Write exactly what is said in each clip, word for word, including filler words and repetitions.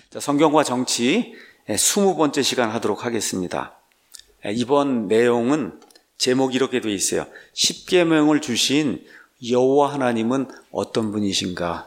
자, 성경과 정치 스무 번째 시간 하도록 하겠습니다. 이번 내용은 제목이 이렇게 되어 있어요. 십계명을 주신 여호와 하나님은 어떤 분이신가?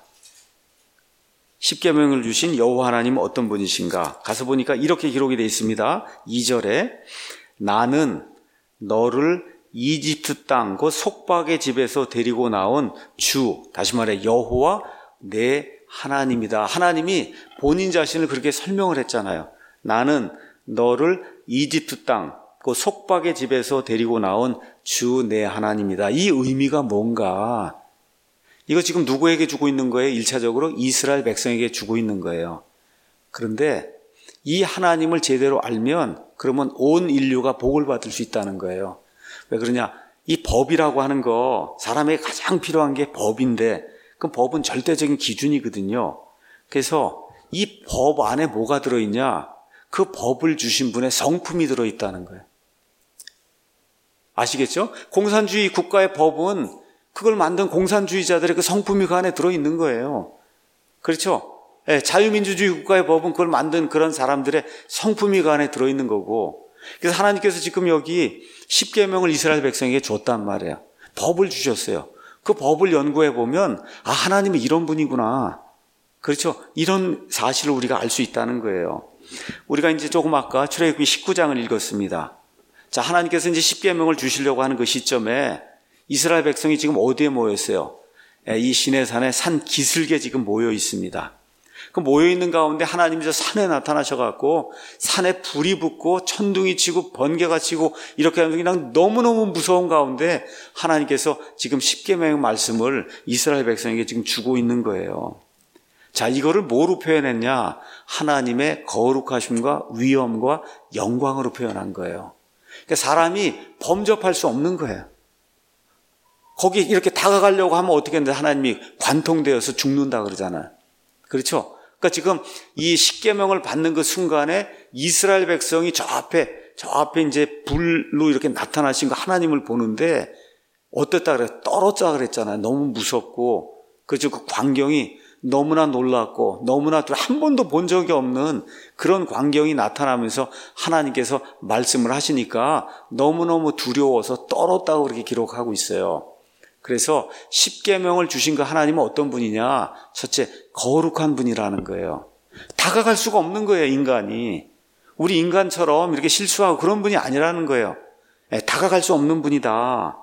십계명을 주신 여호와 하나님은 어떤 분이신가? 가서 보니까 이렇게 기록이 되어 있습니다. 이 절에 나는 너를 이집트 땅 그 속박의 집에서 데리고 나온 주, 다시 말해 여호와 내 하나님이다. 하나님이 본인 자신을 그렇게 설명을 했잖아요. 나는 너를 이집트 땅 그 속박의 집에서 데리고 나온 주 내 하나님이다. 이 의미가 뭔가? 이거 지금 누구에게 주고 있는 거예요? 일차적으로 이스라엘 백성에게 주고 있는 거예요. 그런데 이 하나님을 제대로 알면 그러면 온 인류가 복을 받을 수 있다는 거예요. 왜 그러냐? 이 법이라고 하는 거 사람에게 가장 필요한 게 법인데 그 법은 절대적인 기준이거든요. 그래서 이 법 안에 뭐가 들어있냐? 그 법을 주신 분의 성품이 들어있다는 거예요. 아시겠죠? 공산주의 국가의 법은 그걸 만든 공산주의자들의 그 성품이 그 안에 들어있는 거예요. 그렇죠? 네, 자유민주주의 국가의 법은 그걸 만든 그런 사람들의 성품이 그 안에 들어있는 거고, 그래서 하나님께서 지금 여기 십계명을 이스라엘 백성에게 줬단 말이에요. 법을 주셨어요. 그 법을 연구해 보면 아, 하나님은 이런 분이구나. 그렇죠? 이런 사실을 우리가 알 수 있다는 거예요. 우리가 이제 조금 아까 출애굽기 십구 장을 읽었습니다. 자, 하나님께서 이제 십계명을 주시려고 하는 그 시점에 이스라엘 백성이 지금 어디에 모였어요? 이 시내산에 산 기슭에 지금 모여 있습니다. 그 모여 있는 가운데 하나님이 저 산에 나타나셔갖고 산에 불이 붙고 천둥이 치고 번개가 치고 이렇게 하면서 그냥 너무너무 무서운 가운데 하나님께서 지금 십계명의 말씀을 이스라엘 백성에게 지금 주고 있는 거예요. 자, 이거를 뭐로 표현했냐? 하나님의 거룩하심과 위엄과 영광으로 표현한 거예요. 그러니까 사람이 범접할 수 없는 거예요. 거기 이렇게 다가가려고 하면 어떻게 하는데 하나님이 관통되어서 죽는다 그러잖아요. 그렇죠? 그러니까 지금 이 십계명을 받는 그 순간에 이스라엘 백성이 저 앞에 저 앞에 이제 불로 이렇게 나타나신 그 하나님을 보는데 어땠다 그래요? 떨었다 그랬잖아요. 너무 무섭고, 그렇죠? 그 광경이 너무나 놀랍고 너무나 한 번도 본 적이 없는 그런 광경이 나타나면서 하나님께서 말씀을 하시니까 너무너무 두려워서 떨었다고 그렇게 기록하고 있어요. 그래서 십계명을 주신 그 하나님은 어떤 분이냐? 첫째, 거룩한 분이라는 거예요. 다가갈 수가 없는 거예요, 인간이. 우리 인간처럼 이렇게 실수하고 그런 분이 아니라는 거예요. 예, 다가갈 수 없는 분이다.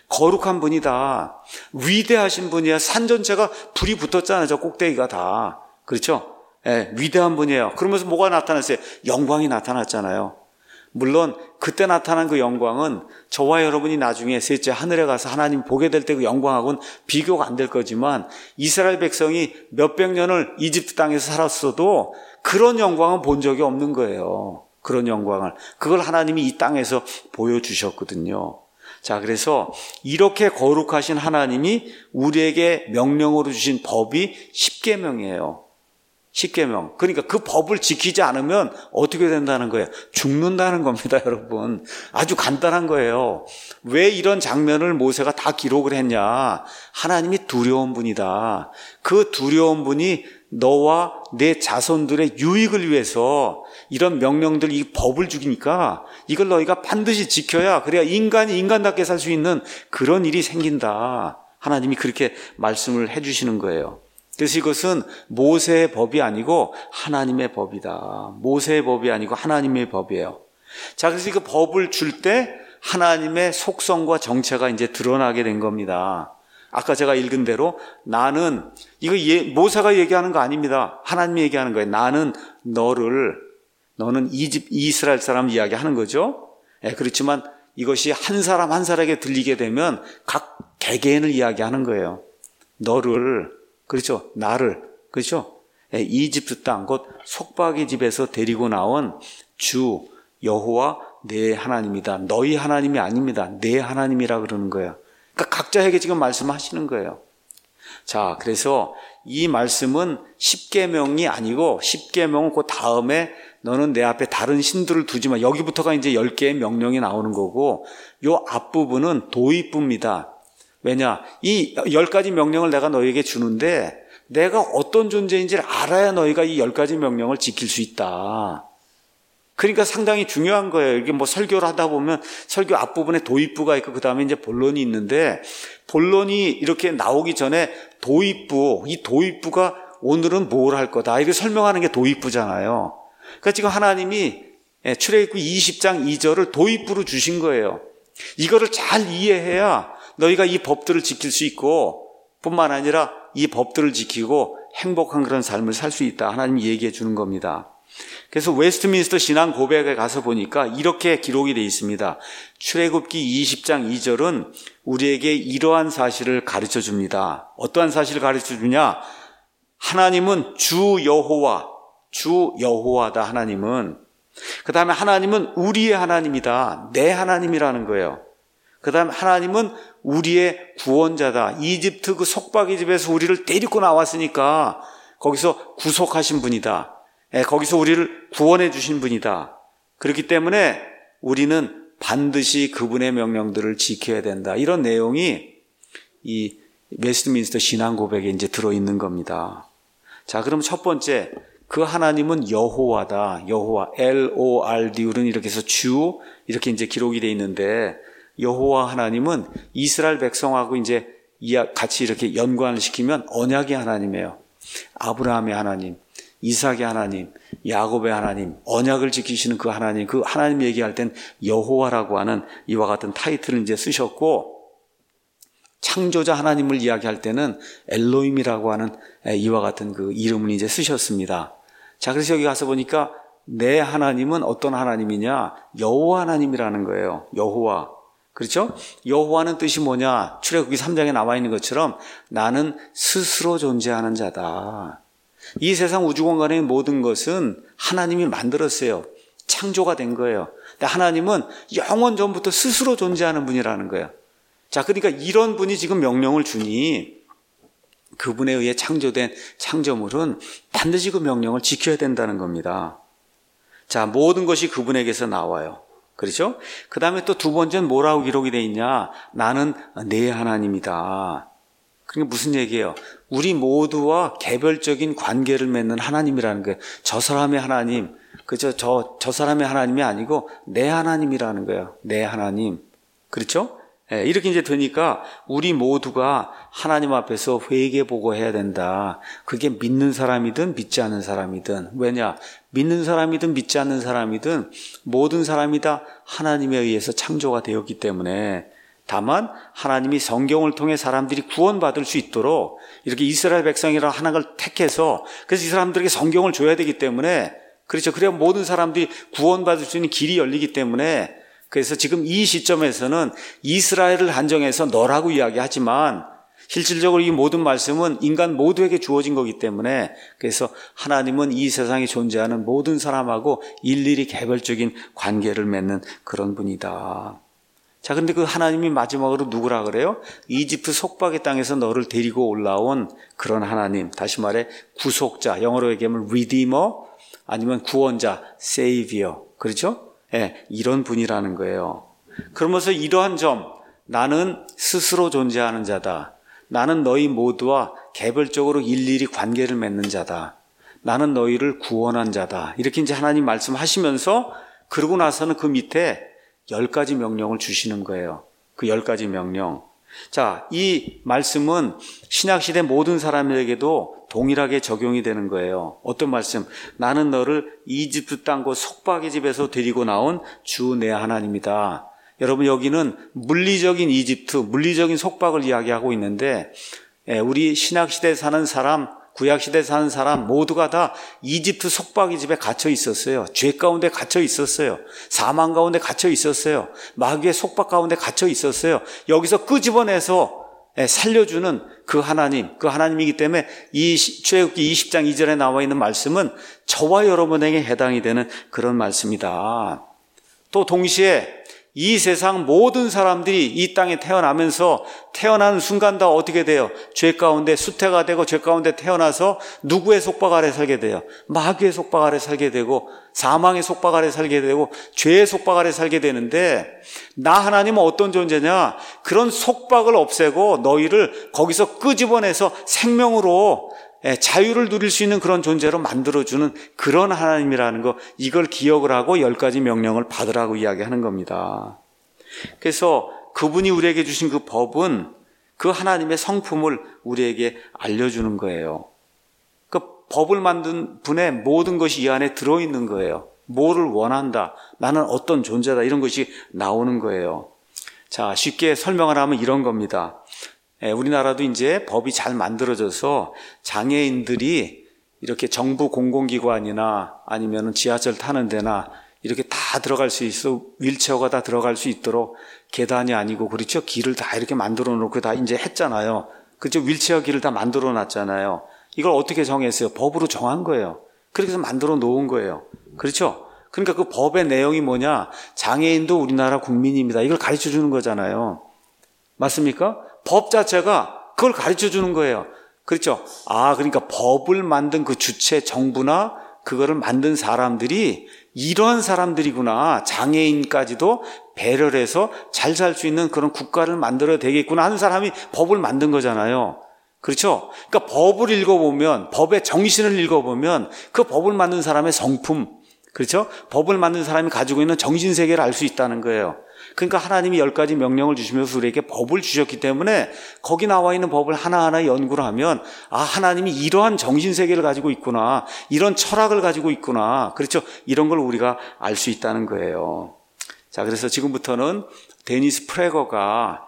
거룩한 분이다. 위대하신 분이야. 산 전체가 불이 붙었잖아요, 저 꼭대기가 다. 그렇죠? 예, 위대한 분이에요. 그러면서 뭐가 나타났어요? 영광이 나타났잖아요. 물론 그때 나타난 그 영광은 저와 여러분이 나중에 셋째 하늘에 가서 하나님 보게 될 때 그 영광하고는 비교가 안 될 거지만 이스라엘 백성이 몇백 년을 이집트 땅에서 살았어도 그런 영광은 본 적이 없는 거예요. 그런 영광을. 그걸 하나님이 이 땅에서 보여주셨거든요. 자, 그래서 이렇게 거룩하신 하나님이 우리에게 명령으로 주신 법이 십계명이에요. 십계명. 그러니까 그 법을 지키지 않으면 어떻게 된다는 거예요? 죽는다는 겁니다, 여러분. 아주 간단한 거예요. 왜 이런 장면을 모세가 다 기록을 했냐? 하나님이 두려운 분이다. 그 두려운 분이 너와 내 자손들의 유익을 위해서 이런 명령들, 이 법을 주니까 이걸 너희가 반드시 지켜야, 그래야 인간이 인간답게 살 수 있는 그런 일이 생긴다. 하나님이 그렇게 말씀을 해주시는 거예요. 그래서 이것은 모세의 법이 아니고 하나님의 법이다. 모세의 법이 아니고 하나님의 법이에요. 자, 그래서 그 법을 줄 때 하나님의 속성과 정체가 이제 드러나게 된 겁니다. 아까 제가 읽은 대로 나는, 이거 예, 모세가 얘기하는 거 아닙니다. 하나님이 얘기하는 거예요. 나는 너를, 너는 이집, 이스라엘 사람 이야기하는 거죠. 예, 그렇지만 이것이 한 사람 한 사람에게 들리게 되면 각 개개인을 이야기하는 거예요. 너를, 그렇죠. 나를, 그렇죠. 예, 이집트 땅, 곧 속박의 집에서 데리고 나온 주 여호와 내 하나님이다. 너희 하나님이 아닙니다. 내 하나님이라 그러는 거예요. 그러니까 각자에게 지금 말씀하시는 거예요. 자, 그래서 이 말씀은 십계명이 아니고 십계명은 그 다음에 너는 내 앞에 다른 신들을 두지 마. 여기부터가 이제 열 개의 명령이 나오는 거고, 요 앞부분은 도입부입니다. 왜냐? 이 열 가지 명령을 내가 너에게 주는데 내가 어떤 존재인지를 알아야 너희가 이 열 가지 명령을 지킬 수 있다. 그러니까 상당히 중요한 거예요. 이게 뭐 설교를 하다 보면 설교 앞부분에 도입부가 있고 그 다음에 이제 본론이 있는데, 본론이 이렇게 나오기 전에 도입부, 이 도입부가 오늘은 뭘 할 거다, 이렇게 설명하는 게 도입부잖아요. 그러니까 지금 하나님이 출애굽기 이십 장 이 절을 도입부로 주신 거예요. 이거를 잘 이해해야 너희가 이 법들을 지킬 수 있고, 뿐만 아니라 이 법들을 지키고 행복한 그런 삶을 살 수 있다, 하나님이 얘기해 주는 겁니다. 그래서 웨스트민스터 신앙 고백에 가서 보니까 이렇게 기록이 되어 있습니다. 출애굽기 이십 장 이 절은 우리에게 이러한 사실을 가르쳐 줍니다. 어떠한 사실을 가르쳐 주냐? 하나님은 주 여호와, 주 여호와다, 하나님은. 그 다음에 하나님은 우리의 하나님이다, 내 하나님이라는 거예요. 그 다음에 하나님은 우리의 구원자다. 이집트 그 속박의 집에서 우리를 데리고 나왔으니까 거기서 구속하신 분이다. 예, 거기서 우리를 구원해 주신 분이다. 그렇기 때문에 우리는 반드시 그분의 명령들을 지켜야 된다. 이런 내용이 이 웨스트민스터 신앙 고백에 이제 들어있는 겁니다. 자, 그럼 첫 번째, 그 하나님은 여호와다. 여호와, 엘 오 알 디는 이렇게 해서 주, 이렇게 이제 기록이 되어 있는데, 여호와 하나님은 이스라엘 백성하고 이제 같이 이렇게 연관을 시키면 언약의 하나님이에요. 아브라함의 하나님, 이삭의 하나님, 야곱의 하나님, 언약을 지키시는 그 하나님, 그 하나님 얘기할 땐 여호와라고 하는 이와 같은 타이틀을 이제 쓰셨고, 창조자 하나님을 이야기할 때는 엘로힘이라고 하는 이와 같은 그 이름을 이제 쓰셨습니다. 자, 그래서 여기 가서 보니까 내 하나님은 어떤 하나님이냐? 여호와 하나님이라는 거예요. 여호와. 그렇죠? 여호와는 뜻이 뭐냐? 출애굽기 삼 장에 나와 있는 것처럼 나는 스스로 존재하는 자다. 이 세상 우주 공간의 모든 것은 하나님이 만들었어요. 창조가 된 거예요. 근데 하나님은 영원 전부터 스스로 존재하는 분이라는 거예요. 자, 그러니까 이런 분이 지금 명령을 주니 그분에 의해 창조된 창조물은 반드시 그 명령을 지켜야 된다는 겁니다. 자, 모든 것이 그분에게서 나와요. 그렇죠? 그 다음에 또 두 번째는 뭐라고 기록이 되어 있냐? 나는 내 하나님이다. 그러니까 무슨 얘기예요? 우리 모두와 개별적인 관계를 맺는 하나님이라는 거예요. 저 사람의 하나님, 그죠? 저, 저 사람의 하나님이 아니고 내 하나님이라는 거예요. 내 하나님. 그렇죠? 예, 이렇게 이제 되니까 우리 모두가 하나님 앞에서 회개보고 해야 된다. 그게 믿는 사람이든 믿지 않는 사람이든. 왜냐? 믿는 사람이든 믿지 않는 사람이든 모든 사람이 다 하나님에 의해서 창조가 되었기 때문에, 다만 하나님이 성경을 통해 사람들이 구원받을 수 있도록 이렇게 이스라엘 백성이라 하나를 택해서, 그래서 이 사람들에게 성경을 줘야 되기 때문에, 그렇죠. 그래야 모든 사람들이 구원받을 수 있는 길이 열리기 때문에, 그래서 지금 이 시점에서는 이스라엘을 한정해서 너라고 이야기하지만 실질적으로 이 모든 말씀은 인간 모두에게 주어진 거기 때문에, 그래서 하나님은 이 세상에 존재하는 모든 사람하고 일일이 개별적인 관계를 맺는 그런 분이다. 자, 근데 그 하나님이 마지막으로 누구라 그래요? 이집트 속박의 땅에서 너를 데리고 올라온 그런 하나님, 다시 말해 구속자, 영어로 얘기하면 redeemer, 아니면 구원자, savior, 그렇죠? 예, 이런 분이라는 거예요. 그러면서 이러한 점, 나는 스스로 존재하는 자다. 나는 너희 모두와 개별적으로 일일이 관계를 맺는 자다. 나는 너희를 구원한 자다. 이렇게 이제 하나님 말씀하시면서, 그러고 나서는 그 밑에 열 가지 명령을 주시는 거예요. 그 열 가지 명령. 자, 이 말씀은 신약시대 모든 사람에게도 동일하게 적용이 되는 거예요. 어떤 말씀? 나는 너를 이집트 땅 그 속박의 집에서 데리고 나온 주 내 하나님이다. 여러분, 여기는 물리적인 이집트, 물리적인 속박을 이야기하고 있는데, 우리 신약시대에 사는 사람, 구약시대에 사는 사람 모두가 다 이집트 속박의 집에 갇혀 있었어요. 죄 가운데 갇혀 있었어요. 사망 가운데 갇혀 있었어요. 마귀의 속박 가운데 갇혀 있었어요. 여기서 끄집어내서 살려주는 그 하나님, 그 하나님이기 때문에 이 출애굽기 이십 장 이 절에 나와 있는 말씀은 저와 여러분에게 해당이 되는 그런 말씀이다. 또 동시에 이 세상 모든 사람들이 이 땅에 태어나면서 태어나는 순간 다 어떻게 돼요? 죄 가운데 수태가 되고 죄 가운데 태어나서 누구의 속박 아래 살게 돼요? 마귀의 속박 아래 살게 되고 사망의 속박 아래 살게 되고 죄의 속박 아래 살게 되는데, 나 하나님은 어떤 존재냐? 그런 속박을 없애고 너희를 거기서 끄집어내서 생명으로 자유를 누릴 수 있는 그런 존재로 만들어주는 그런 하나님이라는 거, 이걸 기억을 하고 열 가지 명령을 받으라고 이야기하는 겁니다. 그래서 그분이 우리에게 주신 그 법은 그 하나님의 성품을 우리에게 알려주는 거예요. 그 법을 만든 분의 모든 것이 이 안에 들어있는 거예요. 뭐를 원한다, 나는 어떤 존재다, 이런 것이 나오는 거예요. 자, 쉽게 설명을 하면 이런 겁니다. 예, 우리나라도 이제 법이 잘 만들어져서 장애인들이 이렇게 정부 공공기관이나 아니면 지하철 타는 데나 이렇게 다 들어갈 수 있어, 휠체어가 다 들어갈 수 있도록 계단이 아니고, 그렇죠? 길을 다 이렇게 만들어 놓고 다 이제 했잖아요. 그렇죠? 휠체어 길을 다 만들어 놨잖아요. 이걸 어떻게 정했어요? 법으로 정한 거예요. 그렇게 해서 만들어 놓은 거예요. 그렇죠? 그러니까 그 법의 내용이 뭐냐? 장애인도 우리나라 국민입니다. 이걸 가르쳐 주는 거잖아요. 맞습니까? 법 자체가 그걸 가르쳐 주는 거예요. 그렇죠? 아, 그러니까 법을 만든 그 주체 정부나 그거를 만든 사람들이 이러한 사람들이구나. 장애인까지도 배려를 해서 잘 살 수 있는 그런 국가를 만들어야 되겠구나 하는 사람이 법을 만든 거잖아요. 그렇죠? 그러니까 법을 읽어보면, 법의 정신을 읽어보면 그 법을 만든 사람의 성품, 그렇죠? 법을 만든 사람이 가지고 있는 정신세계를 알 수 있다는 거예요. 그러니까 하나님이 열 가지 명령을 주시면서 우리에게 법을 주셨기 때문에 거기 나와 있는 법을 하나하나 연구를 하면, 아, 하나님이 이러한 정신세계를 가지고 있구나, 이런 철학을 가지고 있구나, 그렇죠? 이런 걸 우리가 알 수 있다는 거예요. 자, 그래서 지금부터는 데니스 프레거가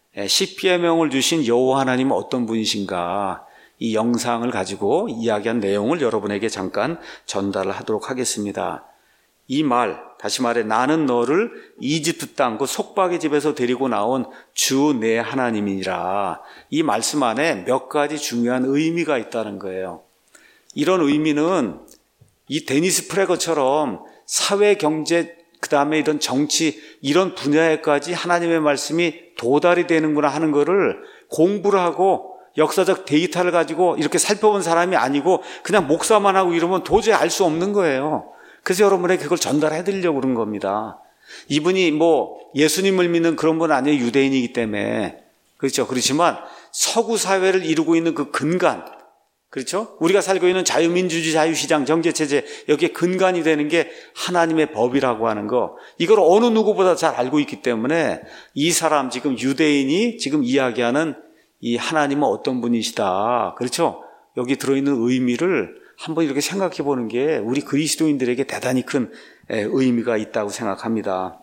십계명을 주신 여호와 하나님은 어떤 분이신가, 이 영상을 가지고 이야기한 내용을 여러분에게 잠깐 전달을 하도록 하겠습니다. 이 말, 다시 말해 나는 너를 이집트 땅 그 속박의 집에서 데리고 나온 주 내 하나님이니라. 이 말씀 안에 몇 가지 중요한 의미가 있다는 거예요. 이런 의미는 이 데니스 프레거처럼 사회, 경제, 그 다음에 이런 정치, 이런 분야에까지 하나님의 말씀이 도달이 되는구나 하는 거를 공부를 하고 역사적 데이터를 가지고 이렇게 살펴본 사람이 아니고 그냥 목사만 하고 이러면 도저히 알 수 없는 거예요. 그래서 여러분에게 그걸 전달해 드리려고 그런 겁니다. 이분이 뭐 예수님을 믿는 그런 분 아니에요. 유대인이기 때문에. 그렇죠. 그렇지만 서구 사회를 이루고 있는 그 근간, 그렇죠? 우리가 살고 있는 자유민주주의, 자유시장, 경제체제, 여기에 근간이 되는 게 하나님의 법이라고 하는 거, 이걸 어느 누구보다 잘 알고 있기 때문에 이 사람, 지금 유대인이 지금 이야기하는 이 하나님은 어떤 분이시다, 그렇죠? 여기 들어있는 의미를 한번 이렇게 생각해 보는 게 우리 그리스도인들에게 대단히 큰 의미가 있다고 생각합니다.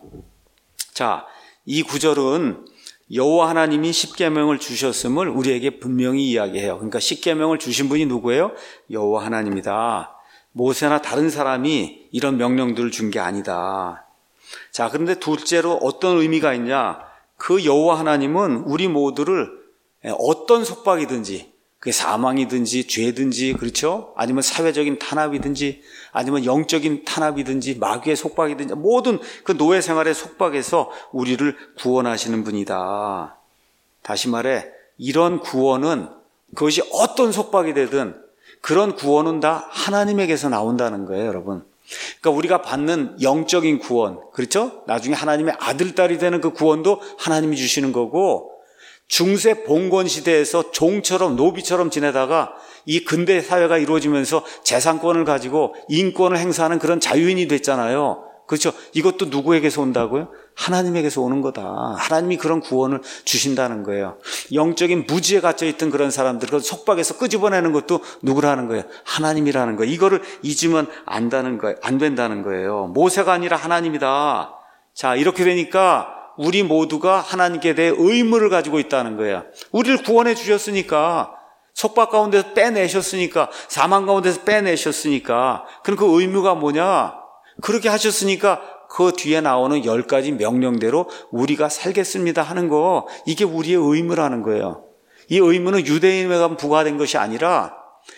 자, 이 구절은 여호와 하나님이 십계명을 주셨음을 우리에게 분명히 이야기해요. 그러니까 십계명을 주신 분이 누구예요? 여호와 하나님이다. 모세나 다른 사람이 이런 명령들을 준 게 아니다. 자, 그런데 둘째로 어떤 의미가 있냐? 그 여호와 하나님은 우리 모두를 어떤 속박이든지, 그게 사망이든지 죄든지, 그렇죠? 아니면 사회적인 탄압이든지, 아니면 영적인 탄압이든지, 마귀의 속박이든지, 모든 그 노예 생활의 속박에서 우리를 구원하시는 분이다. 다시 말해, 이런 구원은 그것이 어떤 속박이 되든 그런 구원은 다 하나님에게서 나온다는 거예요, 여러분. 그러니까 우리가 받는 영적인 구원, 그렇죠? 나중에 하나님의 아들, 딸이 되는 그 구원도 하나님이 주시는 거고, 중세 봉건 시대에서 종처럼 노비처럼 지내다가 이 근대 사회가 이루어지면서 재산권을 가지고 인권을 행사하는 그런 자유인이 됐잖아요. 그렇죠? 이것도 누구에게서 온다고요? 하나님에게서 오는 거다. 하나님이 그런 구원을 주신다는 거예요. 영적인 무지에 갇혀있던 그런 사람들, 그 속박에서 끄집어내는 것도 누구라는 거예요? 하나님이라는 거예요. 이거를 잊으면 안다는 거예요. 안 된다는 거예요. 모세가 아니라 하나님이다. 자, 이렇게 되니까 우리 모두가 하나님께 대해 의무를 가지고 있다는 거예요. 우리를 구원해 주셨으니까, 속박 가운데서 빼내셨으니까, 사망 가운데서 빼내셨으니까, 그럼 그 의무가 뭐냐? 그렇게 하셨으니까 그 뒤에 나오는 열 가지 명령대로 우리가 살겠습니다 하는 거, 이게 우리의 의무라는 거예요. 이 의무는 유대인에게만 부과된 것이 아니라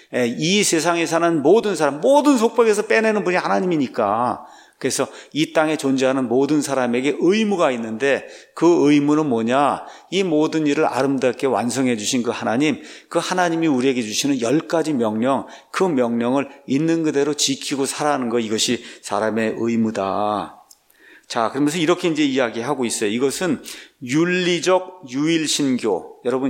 이 세상에 사는 모든 사람, 모든 속박에서 빼내는 분이 하나님이니까, 그래서 이 땅에 존재하는 모든 사람에게 의무가 있는데, 그 의무는 뭐냐? 이 모든 일을 아름답게 완성해 주신 그 하나님, 그 하나님이 우리에게 주시는 열 가지 명령, 그 명령을 있는 그대로 지키고 살아가는 거, 이것이 사람의 의무다. 자, 그러면서 이렇게 이제 이야기하고 있어요. 이것은 윤리적 유일신교. 여러분,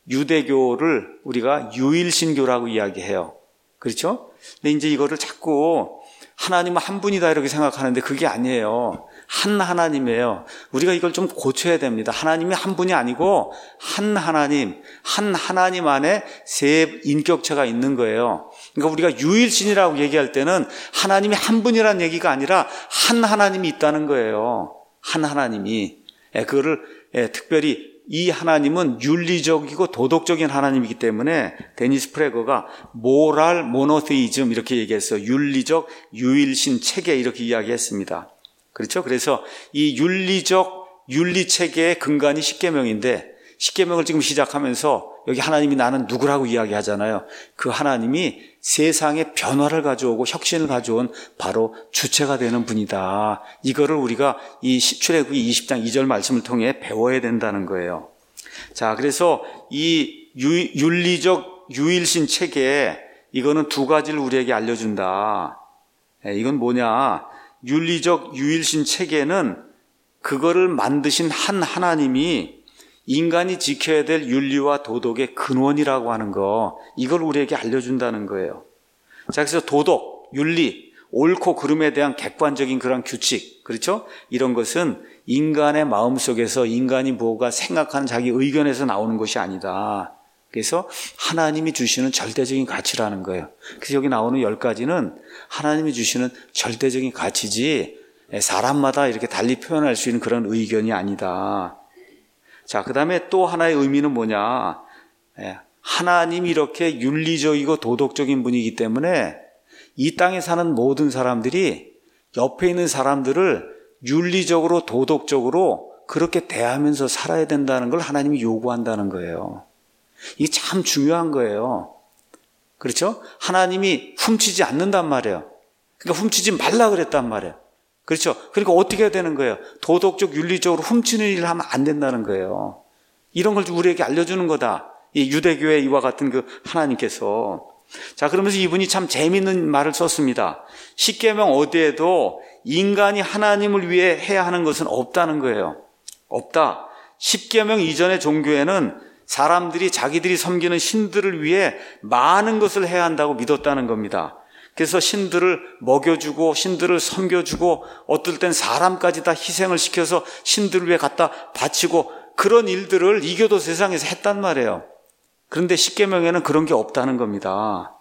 유대교를 우리가 유일신교라고 이야기해요. 그렇죠? 근데 이제 이거를 자꾸 하나님은 한 분이다 이렇게 생각하는데 그게 아니에요. 한 하나님이에요. 우리가 이걸 좀 고쳐야 됩니다. 하나님이 한 분이 아니고 한 하나님, 한 하나님 안에 세 인격체가 있는 거예요. 그러니까 우리가 유일신이라고 얘기할 때는 하나님이 한 분이라는 얘기가 아니라 한 하나님이 있다는 거예요. 한 하나님이. 그거를 특별히 이 하나님은 윤리적이고 도덕적인 하나님이기 때문에 데니스 프레거가 모랄 모노테이즘 이렇게 얘기했어요. 윤리적 유일신 체계 이렇게 이야기했습니다. 그렇죠? 그래서 이 윤리적 윤리 체계의 근간이 십계명인데 십계명을 지금 시작하면서 여기 하나님이 나는 누구라고 이야기하잖아요. 그 하나님이 세상에 변화를 가져오고 혁신을 가져온 바로 주체가 되는 분이다. 이거를 우리가 이 출애굽기 이십 장 이 절 말씀을 통해 배워야 된다는 거예요. 자, 그래서 이 유, 윤리적 유일신 체계 이거는 두 가지를 우리에게 알려준다. 이건 뭐냐? 윤리적 유일신 체계는 그거를 만드신 한 하나님이 인간이 지켜야 될 윤리와 도덕의 근원이라고 하는 거, 이걸 우리에게 알려준다는 거예요. 자, 그래서 도덕, 윤리, 옳고 그름에 대한 객관적인 그런 규칙, 그렇죠? 이런 것은 인간의 마음속에서 인간이 뭐가 생각하는 자기 의견에서 나오는 것이 아니다. 그래서 하나님이 주시는 절대적인 가치라는 거예요. 그래서 여기 나오는 열 가지는 하나님이 주시는 절대적인 가치지 사람마다 이렇게 달리 표현할 수 있는 그런 의견이 아니다. 자, 그 다음에 또 하나의 의미는 뭐냐. 하나님이 이렇게 윤리적이고 도덕적인 분이기 때문에 이 땅에 사는 모든 사람들이 옆에 있는 사람들을 윤리적으로 도덕적으로 그렇게 대하면서 살아야 된다는 걸 하나님이 요구한다는 거예요. 이게 참 중요한 거예요. 그렇죠? 하나님이 훔치지 않는단 말이에요. 그러니까 훔치지 말라 그랬단 말이에요. 그렇죠? 그러니까 어떻게 해야 되는 거예요? 도덕적, 윤리적으로 훔치는 일을 하면 안 된다는 거예요. 이런 걸 우리에게 알려주는 거다. 이 유대교의 이와 같은 그 하나님께서. 자, 그러면서 이분이 참 재미있는 말을 썼습니다. 십계명 어디에도 인간이 하나님을 위해 해야 하는 것은 없다는 거예요. 없다. 십계명 이전의 종교에는 사람들이 자기들이 섬기는 신들을 위해 많은 것을 해야 한다고 믿었다는 겁니다. 그래서 신들을 먹여주고 신들을 섬겨주고 어떨 땐 사람까지 다 희생을 시켜서 신들을 위해 갖다 바치고 그런 일들을 이교도 세상에서 했단 말이에요. 그런데 십계명에는 그런 게 없다는 겁니다.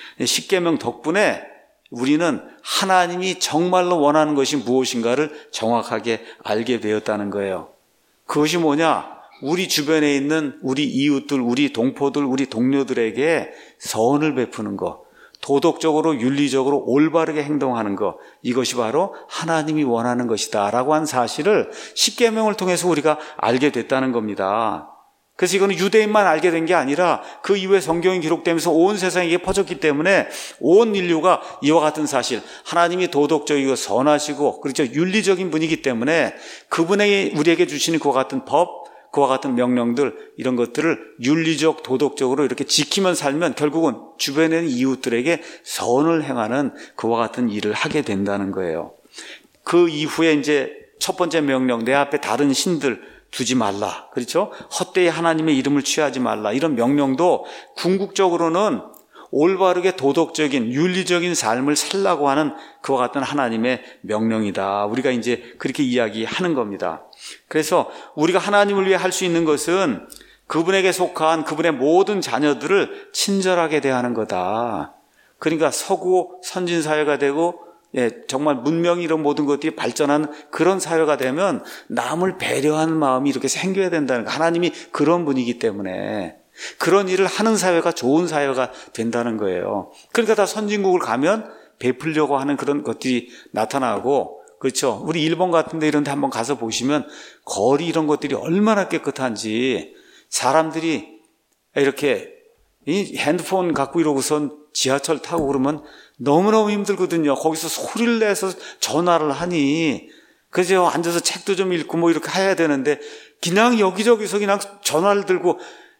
십계명 덕분에 우리는 하나님이 정말로 원하는 것이 무엇인가를 정확하게 알게 되었다는 거예요. 그것이 뭐냐? 우리 주변에 있는 우리 이웃들, 우리 동포들, 우리 동료들에게 선을 베푸는 것, 도덕적으로 윤리적으로 올바르게 행동하는 것, 이것이 바로 하나님이 원하는 것이다 라고 한 사실을 십계명을 통해서 우리가 알게 됐다는 겁니다. 그래서 이거는 유대인만 알게 된 게 아니라 그 이후에 성경이 기록되면서 온 세상에 퍼졌기 때문에 온 인류가 이와 같은 사실, 하나님이 도덕적이고 선하시고 그렇죠, 윤리적인 분이기 때문에 그분에게 우리에게 주시는 그와 같은 법, 그와 같은 명령들, 이런 것들을 윤리적, 도덕적으로 이렇게 지키면 살면 결국은 주변에 있는 이웃들에게 선을 행하는 그와 같은 일을 하게 된다는 거예요. 그 이후에 이제 첫 번째 명령, 내 앞에 다른 신들 두지 말라. 그렇죠? 헛되이 하나님의 이름을 취하지 말라. 이런 명령도 궁극적으로는 올바르게 도덕적인 윤리적인 삶을 살라고 하는 그와 같은 하나님의 명령이다. 우리가 이제 그렇게 이야기하는 겁니다. 그래서 우리가 하나님을 위해 할 수 있는 것은 그분에게 속한 그분의 모든 자녀들을 친절하게 대하는 거다. 그러니까 서구 선진 사회가 되고 예, 정말 문명이 이런 모든 것들이 발전한 그런 사회가 되면 남을 배려하는 마음이 이렇게 생겨야 된다는 거. 하나님이 그런 분이기 때문에 그런 일을 하는 사회가 좋은 사회가 된다는 거예요. 그러니까 다 선진국을 가면 베풀려고 하는 그런 것들이 나타나고, 그렇죠. 우리 일본 같은 데 이런 데 한번 가서 보시면 거리 이런 것들이 얼마나 깨끗한지, 사람들이 이렇게 이 핸드폰 갖고 이러고선 지하철 타고 그러면 너무너무 힘들거든요. 거기서 소리를 내서 전화를 하니, 그래서 앉아서 책도 좀 읽고 뭐 이렇게 해야 되는데 그냥 여기저기서 그냥 전화를 들고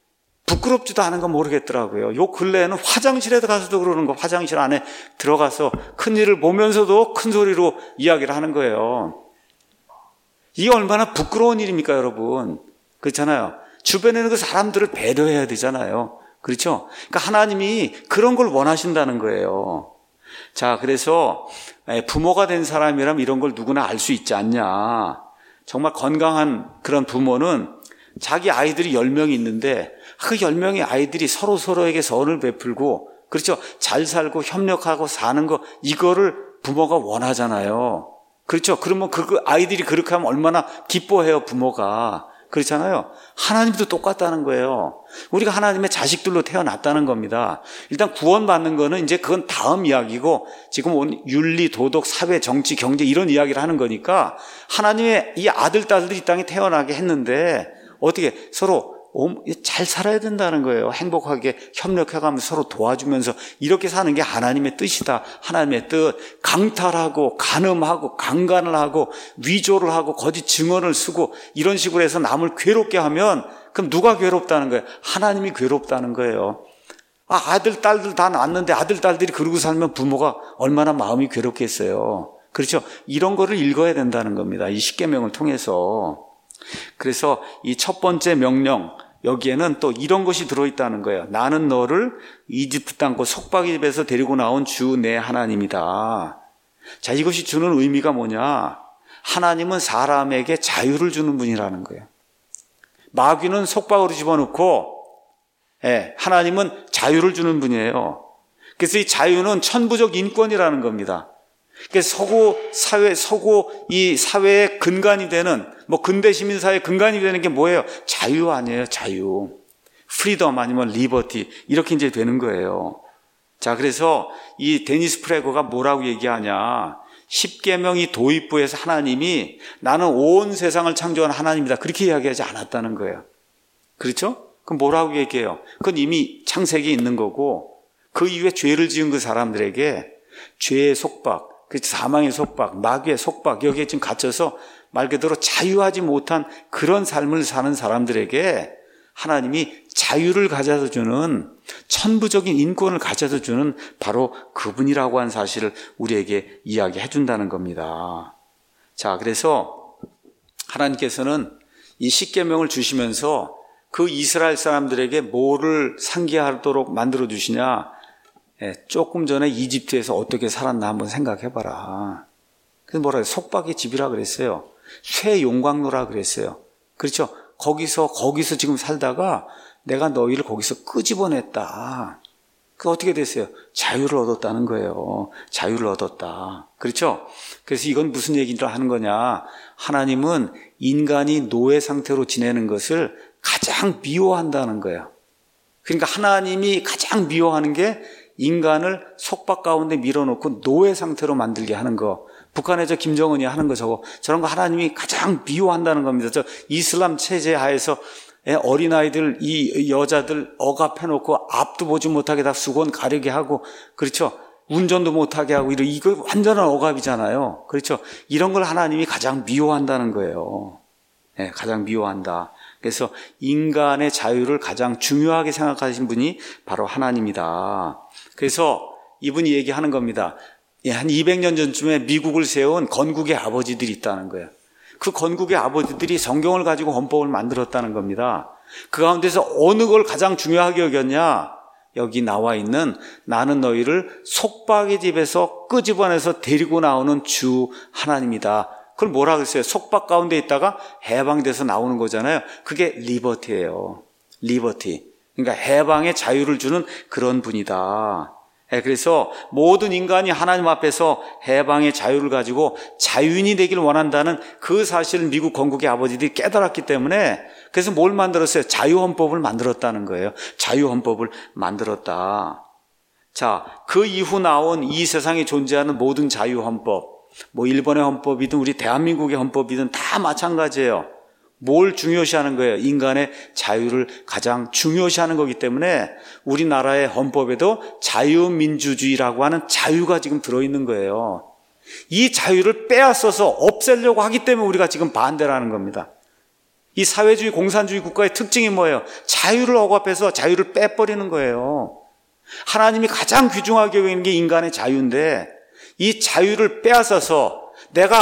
부끄럽지도 않은 건 모르겠더라고요. 요 근래에는 화장실에 가서도 그러는 거, 화장실 안에 들어가서 큰 일을 보면서도 큰 소리로 이야기를 하는 거예요. 이게 얼마나 부끄러운 일입니까, 여러분? 그렇잖아요. 주변에 있는 그 사람들을 배려해야 되잖아요. 그렇죠? 그러니까 하나님이 그런 걸 원하신다는 거예요. 자, 그래서 부모가 된 사람이라면 이런 걸 누구나 알 수 있지 않냐. 정말 건강한 그런 부모는 자기 아이들이 열 명이 있는데 그 열 명의 아이들이 서로 서로에게 선을 베풀고, 그렇죠? 잘 살고 협력하고 사는 거, 이거를 부모가 원하잖아요. 그렇죠? 그러면 그 아이들이 그렇게 하면 얼마나 기뻐해요, 부모가. 그렇잖아요. 하나님도 똑같다는 거예요. 우리가 하나님의 자식들로 태어났다는 겁니다. 일단 구원받는 거는 이제 그건 다음 이야기고, 지금 온 윤리, 도덕, 사회, 정치, 경제 이런 이야기를 하는 거니까 하나님의 이 아들, 딸들이 이 땅에 태어나게 했는데 어떻게 서로 잘 살아야 된다는 거예요. 행복하게 협력해가면서 서로 도와주면서 이렇게 사는 게 하나님의 뜻이다. 하나님의 뜻. 강탈하고 간음하고 강간을 하고 위조를 하고 거짓 증언을 쓰고 이런 식으로 해서 남을 괴롭게 하면 그럼 누가 괴롭다는 거예요? 하나님이 괴롭다는 거예요. 아, 아들, 딸들 다 낳았는데 아들, 딸들이 그러고 살면 부모가 얼마나 마음이 괴롭겠어요. 그렇죠? 이런 거를 읽어야 된다는 겁니다. 이 십계명을 통해서. 그래서 이 첫 번째 명령, 여기에는 또 이런 것이 들어있다는 거예요. 나는 너를 이집트 땅 그 속박의 집에서 데리고 나온 주 내 하나님이다. 자, 이것이 주는 의미가 뭐냐? 하나님은 사람에게 자유를 주는 분이라는 거예요. 마귀는 속박으로 집어넣고, 예, 하나님은 자유를 주는 분이에요. 그래서 이 자유는 천부적 인권이라는 겁니다. 그래서 서구 사회, 서구 이 사회의 근간이 되는, 뭐 근대 시민사회의 근간이 되는 게 뭐예요? 자유 아니에요, 자유. 프리덤 아니면 리버티. 이렇게 이제 되는 거예요. 자, 그래서 이 데니스 프레거가 뭐라고 얘기하냐. 십계명이 도입부에서 하나님이 나는 온 세상을 창조한 하나님이다. 그렇게 이야기하지 않았다는 거예요. 그렇죠? 그럼 뭐라고 얘기해요? 그건 이미 창세기에 있는 거고, 그 이후에 죄를 지은 그 사람들에게 죄의 속박, 그 사망의 속박, 마귀의 속박, 여기에 지금 갇혀서 말 그대로 자유하지 못한 그런 삶을 사는 사람들에게 하나님이 자유를 가져다 주는, 천부적인 인권을 가져다 주는 바로 그분이라고 하는 사실을 우리에게 이야기해 준다는 겁니다. 자, 그래서 하나님께서는 이 십계명을 주시면서 그 이스라엘 사람들에게 뭐를 상기하도록 만들어 주시냐? 예, 조금 전에 이집트에서 어떻게 살았나 한번 생각해봐라. 그래서 뭐라 해요? 속박의 집이라 그랬어요. 쇠 용광로라 그랬어요. 그렇죠? 거기서 거기서 지금 살다가 내가 너희를 거기서 끄집어냈다. 그 어떻게 됐어요? 자유를 얻었다는 거예요. 자유를 얻었다. 그렇죠? 그래서 이건 무슨 얘기를 하는 거냐? 하나님은 인간이 노예 상태로 지내는 것을 가장 미워한다는 거예요. 그러니까 하나님이 가장 미워하는 게 인간을 속박 가운데 밀어놓고 노예 상태로 만들게 하는 거. 북한의 저 김정은이 하는 거 저거, 저런 거 하나님이 가장 미워한다는 겁니다. 저 이슬람 체제 하에서 어린아이들, 이 여자들 억압해놓고 앞도 보지 못하게 다 수건 가리게 하고, 그렇죠? 운전도 못하게 하고, 이거 완전한 억압이잖아요. 그렇죠? 이런 걸 하나님이 가장 미워한다는 거예요. 네, 가장 미워한다. 그래서 인간의 자유를 가장 중요하게 생각하신 분이 바로 하나님이다. 그래서 이분이 얘기하는 겁니다. 한 이백 년 전쯤에 미국을 세운 건국의 아버지들이 있다는 거예요. 그 건국의 아버지들이 성경을 가지고 헌법을 만들었다는 겁니다. 그 가운데서 어느 걸 가장 중요하게 여겼냐? 여기 나와 있는 나는 너희를 속박의 집에서 끄집어내서 데리고 나오는 주 하나님이다. 그걸 뭐라 그랬어요? 속박 가운데 있다가 해방돼서 나오는 거잖아요. 그게 리버티예요. 리버티. 그러니까 해방의 자유를 주는 그런 분이다. 그래서 모든 인간이 하나님 앞에서 해방의 자유를 가지고 자유인이 되길 원한다는 그 사실을 미국 건국의 아버지들이 깨달았기 때문에, 그래서 뭘 만들었어요? 자유헌법을 만들었다는 거예요. 자유헌법을 만들었다. 자, 그 이후 나온 이 세상에 존재하는 모든 자유헌법, 뭐 일본의 헌법이든 우리 대한민국의 헌법이든 다 마찬가지예요. 뭘 중요시하는 거예요? 인간의 자유를 가장 중요시하는 거기 때문에 우리나라의 헌법에도 자유민주주의라고 하는 자유가 지금 들어있는 거예요. 이 자유를 빼앗아서 없애려고 하기 때문에 우리가 지금 반대라는 겁니다. 이 사회주의 공산주의 국가의 특징이 뭐예요? 자유를 억압해서 자유를 빼버리는 거예요. 하나님이 가장 귀중하게 여기는 게 인간의 자유인데 이 자유를 빼앗아서 내가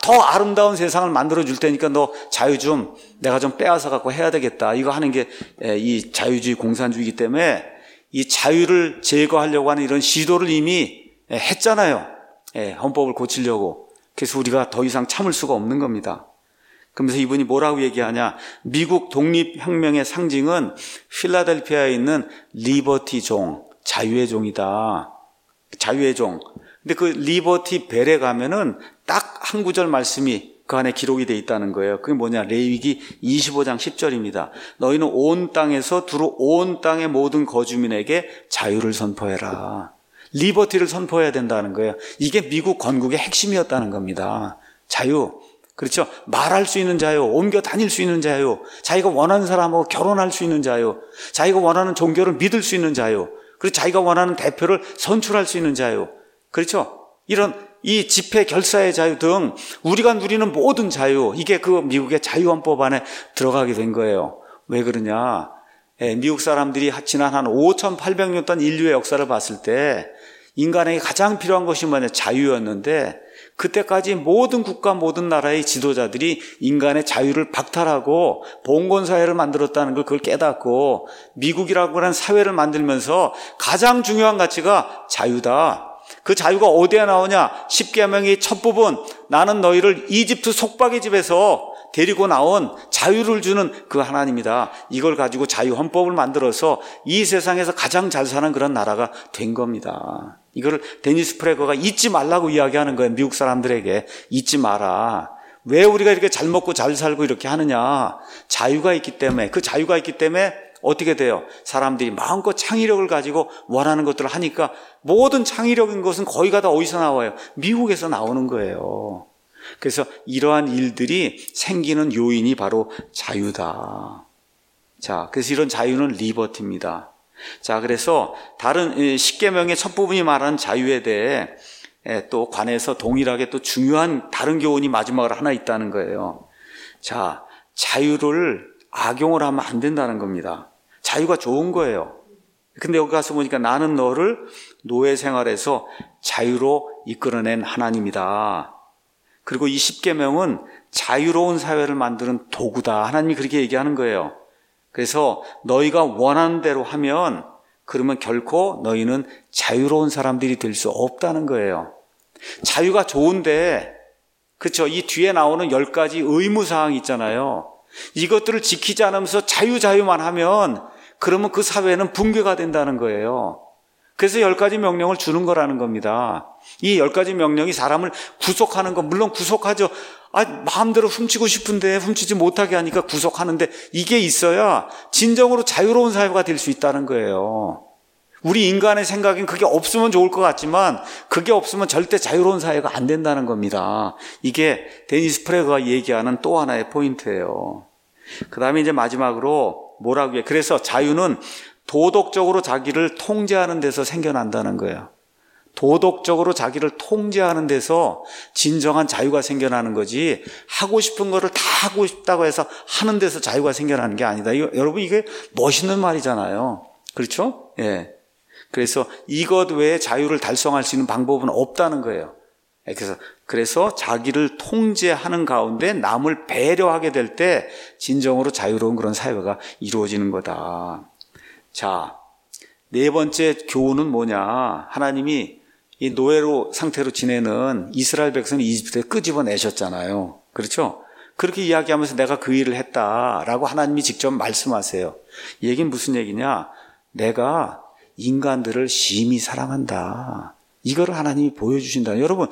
더 아름다운 세상을 만들어 줄 테니까 너 자유 좀 내가 좀 빼앗아 갖고 해야 되겠다. 이거 하는 게 이 자유주의 공산주의이기 때문에 이 자유를 제거하려고 하는 이런 시도를 이미 했잖아요. 헌법을 고치려고. 그래서 우리가 더 이상 참을 수가 없는 겁니다. 그러면서 이분이 뭐라고 얘기하냐. 미국 독립혁명의 상징은 필라델피아에 있는 리버티 종, 자유의 종이다. 자유의 종. 근데 그 리버티 벨에 가면은 딱 한 구절 말씀이 그 안에 기록이 돼 있다는 거예요. 그게 뭐냐. 레위기 이십오 장 십 절입니다. 너희는 온 땅에서 두루 온 땅의 모든 거주민에게 자유를 선포해라. 리버티를 선포해야 된다는 거예요. 이게 미국 건국의 핵심이었다는 겁니다. 자유. 그렇죠. 말할 수 있는 자유, 옮겨 다닐 수 있는 자유, 자기가 원하는 사람하고 결혼할 수 있는 자유, 자기가 원하는 종교를 믿을 수 있는 자유, 그리고 자기가 원하는 대표를 선출할 수 있는 자유. 그렇죠. 이런 이 집회 결사의 자유 등 우리가 누리는 모든 자유, 이게 그 미국의 자유헌법 안에 들어가게 된 거예요. 왜 그러냐. 예, 미국 사람들이 지난 한 오천팔백 년 동안 인류의 역사를 봤을 때 인간에게 가장 필요한 것이 뭐냐. 자유였는데 그때까지 모든 국가 모든 나라의 지도자들이 인간의 자유를 박탈하고 봉건사회를 만들었다는 걸 그걸 깨닫고 미국이라고 하는 사회를 만들면서 가장 중요한 가치가 자유다. 그 자유가 어디에 나오냐. 십계명의 첫 부분, 나는 너희를 이집트 속박의 집에서 데리고 나온 자유를 주는 그 하나님이다. 이걸 가지고 자유헌법을 만들어서 이 세상에서 가장 잘 사는 그런 나라가 된 겁니다. 이거를 데니스 프레거가 잊지 말라고 이야기하는 거예요. 미국 사람들에게 잊지 마라. 왜 우리가 이렇게 잘 먹고 잘 살고 이렇게 하느냐. 자유가 있기 때문에. 그 자유가 있기 때문에 어떻게 돼요? 사람들이 마음껏 창의력을 가지고 원하는 것들을 하니까 모든 창의력인 것은 거의가 다 어디서 나와요? 미국에서 나오는 거예요. 그래서 이러한 일들이 생기는 요인이 바로 자유다. 자, 그래서 이런 자유는 리버티입니다. 자, 그래서 다른 십계명의 첫 부분이 말하는 자유에 대해 또 관해서 동일하게 또 중요한 다른 교훈이 마지막으로 하나 있다는 거예요. 자, 자유를 악용을 하면 안 된다는 겁니다. 자유가 좋은 거예요. 근데 여기 가서 보니까 나는 너를 노예 생활에서 자유로 이끌어낸 하나님이다. 그리고 이 십계명은 자유로운 사회를 만드는 도구다. 하나님이 그렇게 얘기하는 거예요. 그래서 너희가 원하는 대로 하면 그러면 결코 너희는 자유로운 사람들이 될 수 없다는 거예요. 자유가 좋은데, 그렇죠? 이 뒤에 나오는 열 가지 의무사항이 있잖아요. 이것들을 지키지 않으면서 자유 자유만 하면 그러면 그 사회는 붕괴가 된다는 거예요. 그래서 열 가지 명령을 주는 거라는 겁니다. 이 열 가지 명령이 사람을 구속하는 거, 물론 구속하죠. 아, 마음대로 훔치고 싶은데 훔치지 못하게 하니까 구속하는데 이게 있어야 진정으로 자유로운 사회가 될 수 있다는 거예요. 우리 인간의 생각엔 그게 없으면 좋을 것 같지만 그게 없으면 절대 자유로운 사회가 안 된다는 겁니다. 이게 데니스 프레거가 얘기하는 또 하나의 포인트예요. 그 다음에 이제 마지막으로 뭐라고 해요? 그래서 자유는 도덕적으로 자기를 통제하는 데서 생겨난다는 거예요. 도덕적으로 자기를 통제하는 데서 진정한 자유가 생겨나는 거지, 하고 싶은 거를 다 하고 싶다고 해서 하는 데서 자유가 생겨나는 게 아니다. 이거, 여러분, 이게 멋있는 말이잖아요. 그렇죠? 예. 그래서 이것 외에 자유를 달성할 수 있는 방법은 없다는 거예요. 그래서, 그래서 자기를 통제하는 가운데 남을 배려하게 될 때 진정으로 자유로운 그런 사회가 이루어지는 거다. 자, 네 번째 교훈은 뭐냐. 하나님이 이 노예로 상태로 지내는 이스라엘 백성을 이집트에 끄집어내셨잖아요. 그렇죠? 그렇게 이야기하면서 내가 그 일을 했다라고 하나님이 직접 말씀하세요. 이 얘기는 무슨 얘기냐. 내가 인간들을 심히 사랑한다. 이거를 하나님이 보여주신다. 여러분,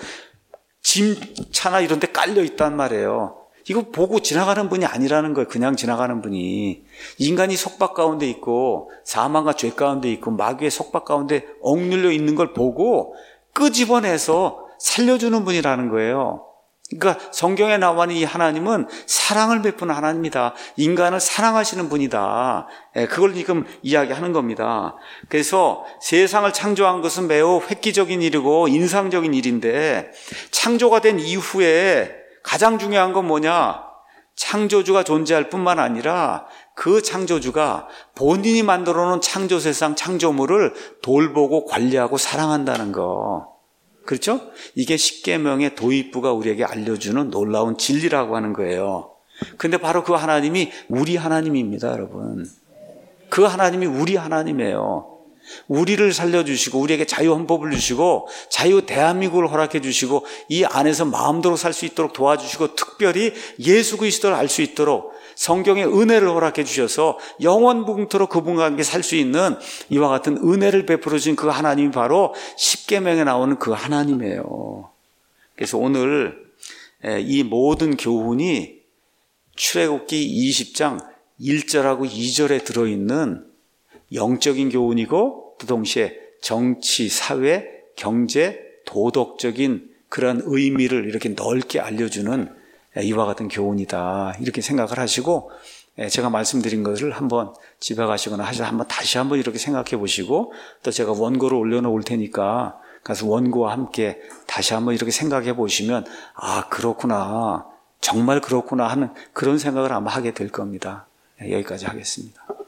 짐차나 이런 데 깔려 있단 말이에요. 이거 보고 지나가는 분이 아니라는 거예요. 그냥 지나가는 분이. 인간이 속박 가운데 있고 사망과 죄 가운데 있고 마귀의 속박 가운데 억눌려 있는 걸 보고 끄집어내서 살려주는 분이라는 거예요. 그러니까 성경에 나와 있는 이 하나님은 사랑을 베푸는 하나님이다. 인간을 사랑하시는 분이다. 그걸 지금 이야기하는 겁니다. 그래서 세상을 창조한 것은 매우 획기적인 일이고 인상적인 일인데 창조가 된 이후에 가장 중요한 건 뭐냐? 창조주가 존재할 뿐만 아니라 그 창조주가 본인이 만들어 놓은 창조 세상 창조물을 돌보고 관리하고 사랑한다는 거. 그렇죠? 이게 십계명의 도입부가 우리에게 알려주는 놀라운 진리라고 하는 거예요. 근데 바로 그 하나님이 우리 하나님입니다, 여러분. 그 하나님이 우리 하나님이에요. 우리를 살려주시고 우리에게 자유헌법을 주시고 자유 대한민국을 허락해 주시고 이 안에서 마음대로 살 수 있도록 도와주시고 특별히 예수 그리스도를 알 수 있도록 성경의 은혜를 허락해 주셔서 영원무궁토록 그분과 함께 살 수 있는 이와 같은 은혜를 베풀어 주신 그 하나님이 바로 십계명에 나오는 그 하나님이에요. 그래서 오늘 이 모든 교훈이 출애굽기 이십 장 일 절하고 이 절에 들어있는 영적인 교훈이고 또 동시에 정치, 사회, 경제, 도덕적인 그런 의미를 이렇게 넓게 알려주는 이와 같은 교훈이다. 이렇게 생각을 하시고 제가 말씀드린 것을 한번 집에 가시거나 하셔서 한번 다시 한번 이렇게 생각해 보시고 또 제가 원고를 올려놓을 테니까 가서 원고와 함께 다시 한번 이렇게 생각해 보시면 아 그렇구나 정말 그렇구나 하는 그런 생각을 아마 하게 될 겁니다. 여기까지 하겠습니다.